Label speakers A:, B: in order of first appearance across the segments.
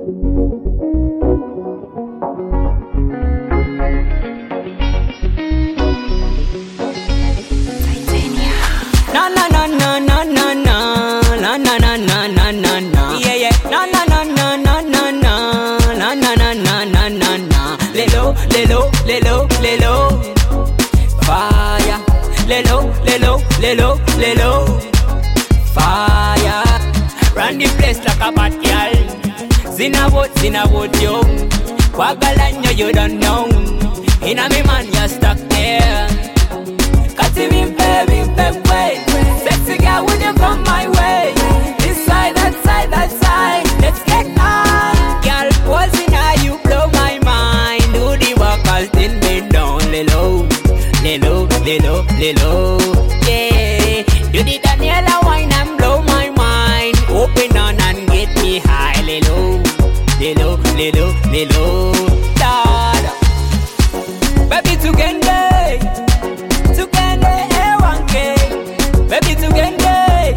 A: Na na na na na na na na na na na na na na. Yeah yeah. Na na na na na na na na na na na na na na. Lelo lelo lelo lelo. Fire. Lelo lelo lelo lelo. Fire. Run the place like a bad girl. Zina yo. Wagalanyo you don't know. Inna me man you stuck there. Way. Sexy girl, would you come my way? This side, that side, that side. Let's get on. Girl, what's in how you blow my mind? Do the walkers, then bend down. Lelo, lelo, lelo, lelo. Yeah. Do the Daniela wine and blow my mind. Open on and get me high. Lelo, lelo, lelo, lelo. Dad. Baby, together. Baby tugende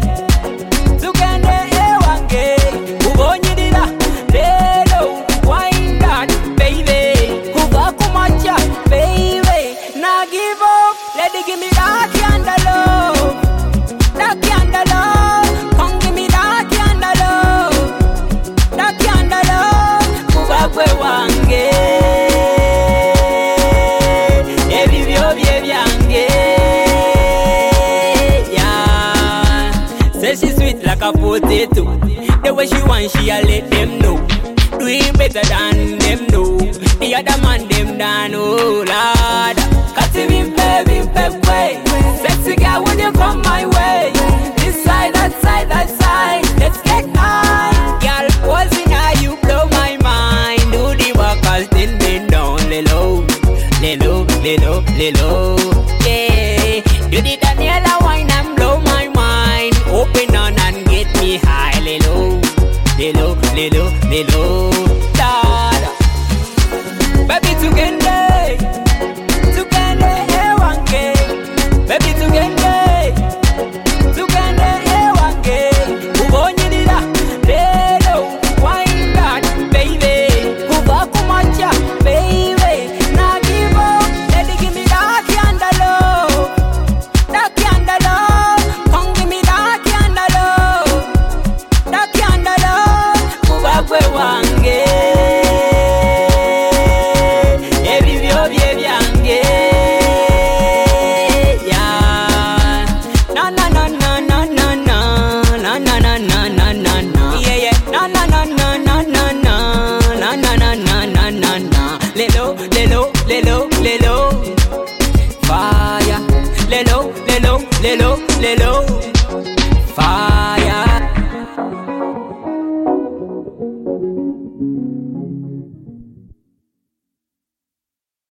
A: ewange ubonyirira lelo wine that baby kuva kumacha baby na give up lady give me that candle come give me that candle kuva kwe wange ebibyo bye byange. She sweet like a potato. The way she want, she'll let them know. Doing better than them know. The other man, them down, oh Lord. Cause if you baby, way. Sexy girl, would you come my way? This side, that side, that side. Let's get on. Girl, what's in how you blow my mind? Do the walkers, then bend down. Lelo, lelo, lelo, lelo. Yeah. Do the Daniela wine and blow my mind. Open on and get me high. Lelo, lelo, lelo, lelo. Dad. Baby tugende ewange. Baby tugende ewange. Ubonyirira lelo wine that baby. Kuva kumacha baby. Na give up, lady give me that candle. That candle, come give me that candle. That candle, kuva kwe wange. Ebibyo bye byange. Yeah. Na na na na na na na na na na na na na na. Yeah yeah. Na na na na na na na na na na na na na na. Lelo lelo lelo lelo. Fire. Lelo lelo lelo lelo.